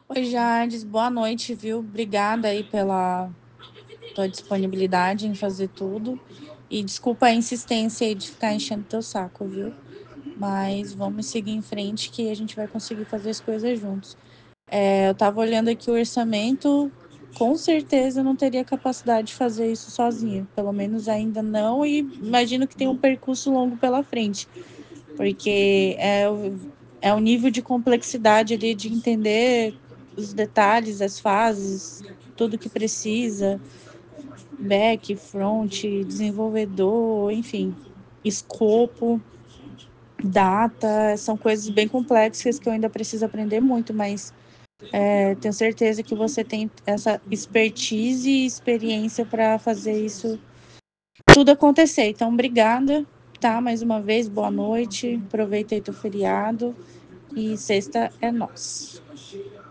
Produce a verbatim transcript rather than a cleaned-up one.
Oi, Jardes, boa noite, viu? Obrigada aí pela tua disponibilidade em fazer tudo. E desculpa a insistência aí de ficar enchendo teu saco, viu? Mas vamos seguir em frente que a gente vai conseguir fazer as coisas juntos. É, eu tava olhando aqui o orçamento, com certeza eu não teria capacidade de fazer isso sozinho. Pelo menos ainda não, e imagino que tem um percurso longo pela frente. Porque é o, é o nível de complexidade ali de entender os detalhes, as fases, tudo que precisa, back, front, desenvolvedor, enfim, escopo, data, são coisas bem complexas que eu ainda preciso aprender muito, mas é, tenho certeza que você tem essa expertise e experiência para fazer isso tudo acontecer. Então, obrigada, tá? Mais uma vez, boa noite, aproveita aí teu feriado e sexta é nós.